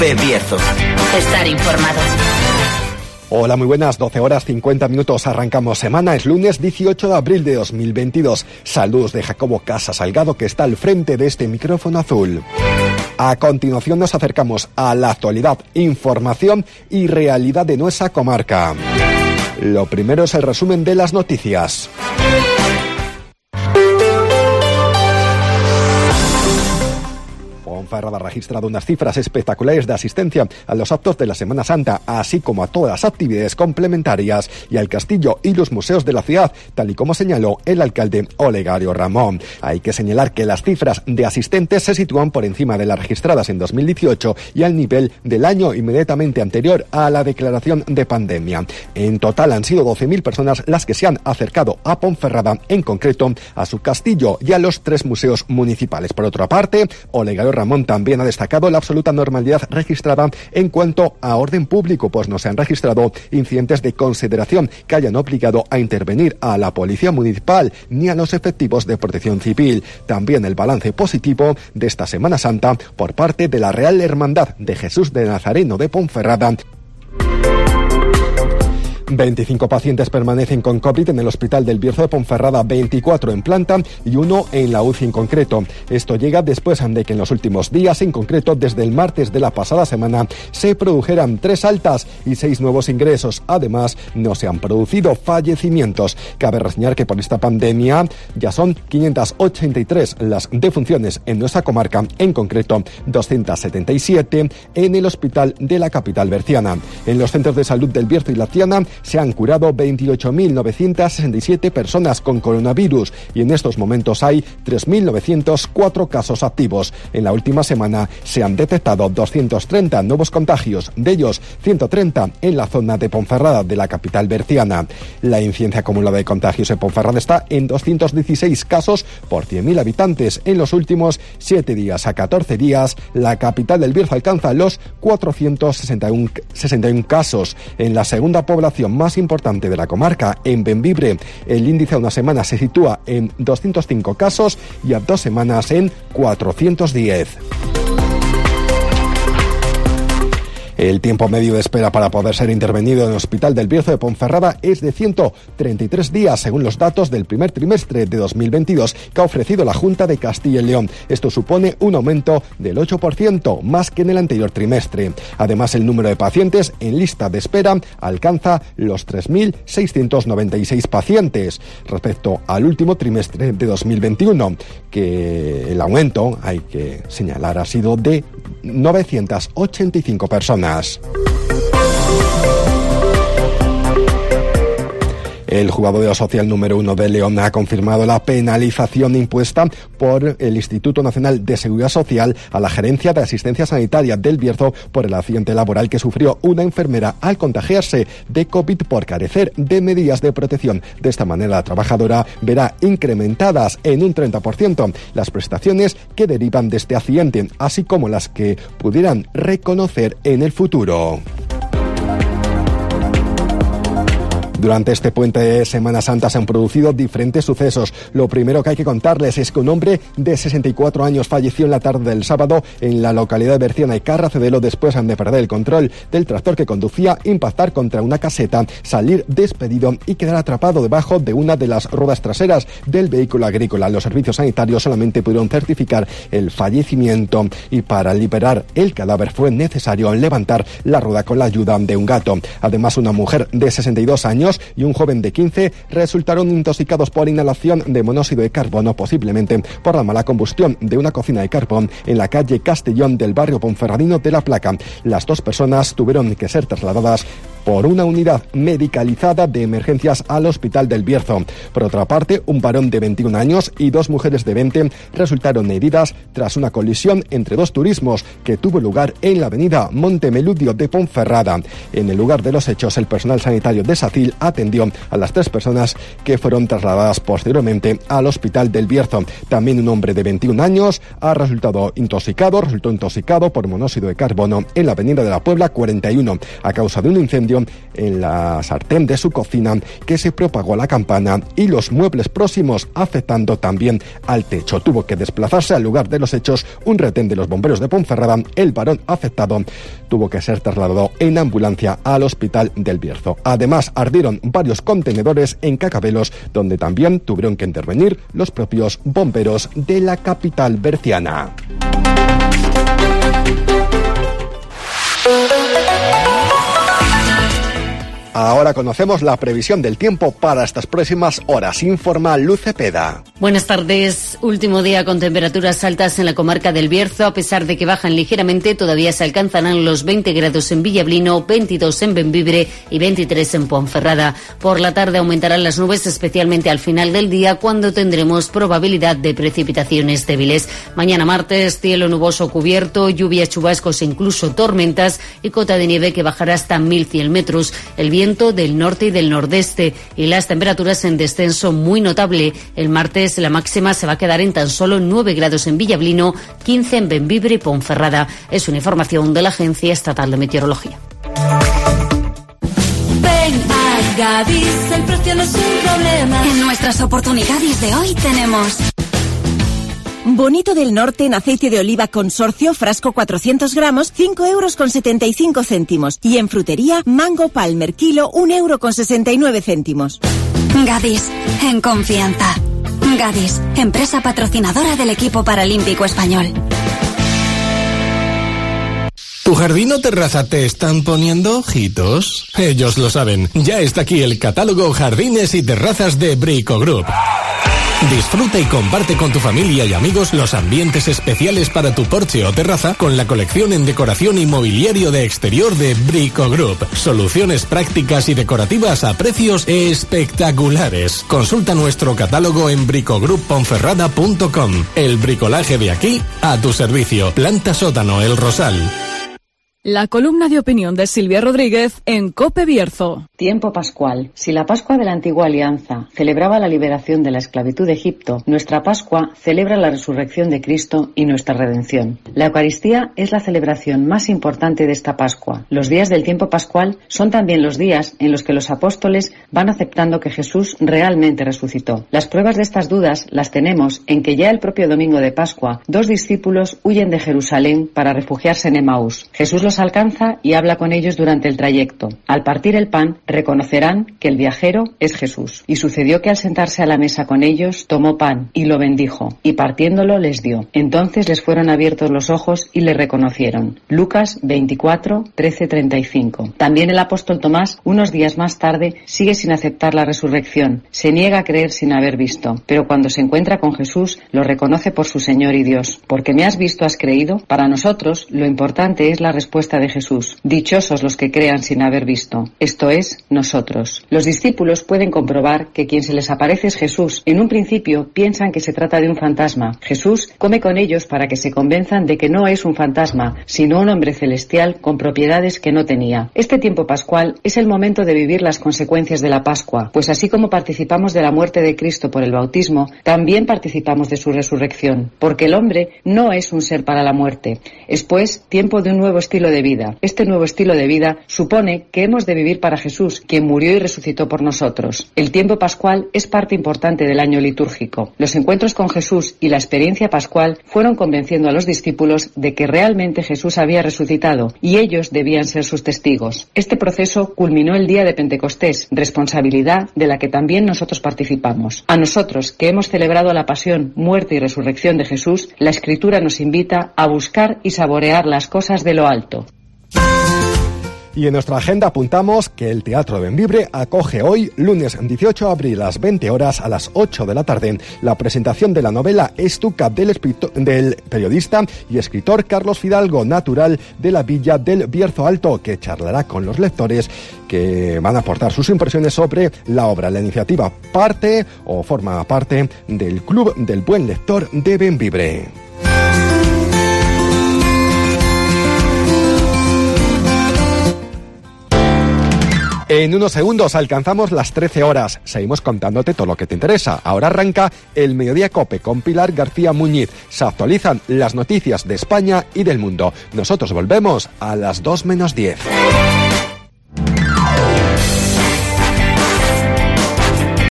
Cope Bierzo. Estar informado. Hola, muy buenas, 12 horas 50 minutos, arrancamos semana, es lunes 18 de abril de 2022. Saludos de Jacobo Casa Salgado, que está al frente de este micrófono azul. A continuación nos acercamos a la actualidad, información y realidad de nuestra comarca. Lo primero es el resumen de las noticias. Ponferrada ha registrado unas cifras espectaculares de asistencia a los actos de la Semana Santa, así como a todas las actividades complementarias y al castillo y los museos de la ciudad, tal y como señaló el alcalde Olegario Ramón. Hay que señalar que las cifras de asistentes se sitúan por encima de las registradas en 2018 y al nivel del año inmediatamente anterior a la declaración de pandemia. En total han sido 12.000 personas las que se han acercado a Ponferrada, en concreto a su castillo y a los 3 museos municipales. Por otra parte, Olegario Ramón también ha destacado la absoluta normalidad registrada en cuanto a orden público, pues no se han registrado incidentes de consideración que hayan obligado a intervenir a la Policía Municipal ni a los efectivos de Protección Civil. También el balance positivo de esta Semana Santa por parte de la Real Hermandad de Jesús de Nazareno de Ponferrada. 25 pacientes permanecen con COVID en el Hospital del Bierzo de Ponferrada, 24 en planta y 1 en la UCI en concreto. Esto llega después de que en los últimos días, en concreto desde el martes de la pasada semana, se produjeran 3 altas y 6 nuevos ingresos. Además, no se han producido fallecimientos. Cabe reseñar que por esta pandemia ya son 583 las defunciones en nuestra comarca, en concreto 277 en el hospital de la capital berciana. En los centros de salud del Bierzo y la Tiana se han curado 28.967 personas con coronavirus y en estos momentos hay 3.904 casos activos. En la última semana se han detectado 230 nuevos contagios, de ellos 130 en la zona de Ponferrada, de la capital berciana. La incidencia acumulada de contagios en Ponferrada está en 216 casos por 100.000 habitantes. En los últimos 7 días a 14 días, la capital del Bierzo alcanza los 461 casos. En la segunda población más importante de la comarca, en Bembibre, el índice a una semana se sitúa en 205 casos y a 2 semanas en 410. El tiempo medio de espera para poder ser intervenido en el Hospital del Bierzo de Ponferrada es de 133 días, según los datos del primer trimestre de 2022 que ha ofrecido la Junta de Castilla y León. Esto supone un aumento del 8% más que en el anterior trimestre. Además, el número de pacientes en lista de espera alcanza los 3.696 pacientes respecto al último trimestre de 2021, que el aumento, hay que señalar, ha sido de 985 personas. El juzgado social número 1 de León ha confirmado la penalización impuesta por el Instituto Nacional de Seguridad Social a la Gerencia de Asistencia Sanitaria del Bierzo por el accidente laboral que sufrió una enfermera al contagiarse de COVID por carecer de medidas de protección. De esta manera, la trabajadora verá incrementadas en un 30% las prestaciones que derivan de este accidente, así como las que pudieran reconocer en el futuro. Durante este puente de Semana Santa se han producido diferentes sucesos. Lo primero que hay que contarles es que un hombre de 64 años falleció en la tarde del sábado en la localidad de Berciana y Carracedelo después de perder el control del tractor que conducía, impactar contra una caseta, salir despedido y quedar atrapado debajo de una de las ruedas traseras del vehículo agrícola. Los servicios sanitarios solamente pudieron certificar el fallecimiento y para liberar el cadáver fue necesario levantar la rueda con la ayuda de un gato. Además, una mujer de 62 años y un joven de 15 resultaron intoxicados por inhalación de monóxido de carbono, posiblemente por la mala combustión de una cocina de carbón en la calle Castellón del barrio ponferradino de La Placa. Las 2 personas tuvieron que ser trasladadas por una unidad medicalizada de emergencias al Hospital del Bierzo. Por otra parte, un varón de 21 años y 2 mujeres de 20 resultaron heridas tras una colisión entre 2 turismos que tuvo lugar en la avenida Montemeludio de Ponferrada. En el lugar de los hechos, el personal sanitario de SACIL atendió a las 3 personas que fueron trasladadas posteriormente al Hospital del Bierzo. También un hombre de 21 años resultó intoxicado por monóxido de carbono en la avenida de la Puebla 41 a causa de un incendio incendio en la sartén de su cocina, que se propagó a la campana y los muebles próximos, afectando también al techo. Tuvo que desplazarse al lugar de los hechos un retén de los bomberos de Ponferrada. El varón afectado tuvo que ser trasladado en ambulancia al hospital del Bierzo. Además, ardieron varios contenedores en Cacabelos, donde también tuvieron que intervenir los propios bomberos de la capital berciana. Ahora conocemos la previsión del tiempo para estas próximas horas. Informa Luz Cepeda. Buenas tardes. Último día con temperaturas altas en la comarca del Bierzo. A pesar de que bajan ligeramente, todavía se alcanzarán los 20 grados en Villablino, 22 en Bembibre y 23 en Ponferrada. Por la tarde aumentarán las nubes, especialmente al final del día, cuando tendremos probabilidad de precipitaciones débiles. Mañana martes, cielo nuboso cubierto, lluvias, chubascos e incluso tormentas y cota de nieve que bajará hasta 1.100 metros. El viento del norte y del nordeste y las temperaturas en descenso muy notable. El martes la máxima se va a quedar en tan solo 9 grados en Villablino, 15 en Bembibre y Ponferrada. Es una información de la Agencia Estatal de Meteorología. Ven a Gadis, el precio no es un problema. En nuestras oportunidades de hoy tenemos Bonito del Norte en aceite de oliva Consorcio, frasco 400 gramos, 5,75 €. Y en frutería, Mango Palmer, kilo, 1,69 €. Gadis, en confianza. Gadis, empresa patrocinadora del equipo paralímpico español. ¿Tu jardín o terraza te están poniendo ojitos? Ellos lo saben. Ya está aquí el catálogo Jardines y Terrazas de Brico Group. Disfruta y comparte con tu familia y amigos los ambientes especiales para tu porche o terraza con la colección en decoración y mobiliario de exterior de Brico Group. Soluciones prácticas y decorativas a precios espectaculares. Consulta nuestro catálogo en bricogrouponferrada.com. El bricolaje de aquí a tu servicio. Planta Sótano El Rosal. La columna de opinión de Silvia Rodríguez en COPE Bierzo. Tiempo pascual. Si la Pascua de la Antigua Alianza celebraba la liberación de la esclavitud de Egipto, nuestra Pascua celebra la resurrección de Cristo y nuestra redención. La Eucaristía es la celebración más importante de esta Pascua. Los días del tiempo pascual son también los días en los que los apóstoles van aceptando que Jesús realmente resucitó. Las pruebas de estas dudas las tenemos en que ya el propio domingo de Pascua, 2 discípulos huyen de Jerusalén para refugiarse en Emaús. Jesús los alcanza y habla con ellos durante el trayecto. Al partir el pan, reconocerán que el viajero es Jesús. Y sucedió que al sentarse a la mesa con ellos, tomó pan y lo bendijo, y partiéndolo les dio. Entonces les fueron abiertos los ojos y le reconocieron. Lucas 24, 13-35. También el apóstol Tomás, unos días más tarde, sigue sin aceptar la resurrección. Se niega a creer sin haber visto. Pero cuando se encuentra con Jesús, lo reconoce por su Señor y Dios. Porque me has visto, has creído. Para nosotros, lo importante es la respuesta de Jesús. Dichosos los que crean sin haber visto. Esto es, nosotros. Los discípulos pueden comprobar que quien se les aparece es Jesús. En un principio piensan que se trata de un fantasma. Jesús come con ellos para que se convenzan de que no es un fantasma, sino un hombre celestial con propiedades que no tenía. Este tiempo pascual es el momento de vivir las consecuencias de la Pascua, pues así como participamos de la muerte de Cristo por el bautismo, también participamos de su resurrección, porque el hombre no es un ser para la muerte. Es pues tiempo de un nuevo estilo de vida. Este nuevo estilo de vida supone que hemos de vivir para Jesús, quien murió y resucitó por nosotros. El tiempo pascual es parte importante del año litúrgico. Los encuentros con Jesús y la experiencia pascual fueron convenciendo a los discípulos de que realmente Jesús había resucitado y ellos debían ser sus testigos. Este proceso culminó el día de Pentecostés, responsabilidad de la que también nosotros participamos. A nosotros, que hemos celebrado la pasión, muerte y resurrección de Jesús, la Escritura nos invita a buscar y saborear las cosas de lo alto. Y en nuestra agenda apuntamos que el Teatro de Bembibre acoge hoy, lunes 18 de abril a las 20 horas, a las 8 de la tarde, la presentación de la novela Estuca del periodista y escritor Carlos Fidalgo, natural de la villa del Bierzo Alto, que charlará con los lectores que van a aportar sus impresiones sobre la obra. La iniciativa forma parte del Club del Buen Lector de Bembibre. En unos segundos alcanzamos las 13 horas. Seguimos contándote todo lo que te interesa. Ahora arranca el Mediodía COPE con Pilar García Muñiz. Se actualizan las noticias de España y del mundo. Nosotros volvemos a las 2 menos 10.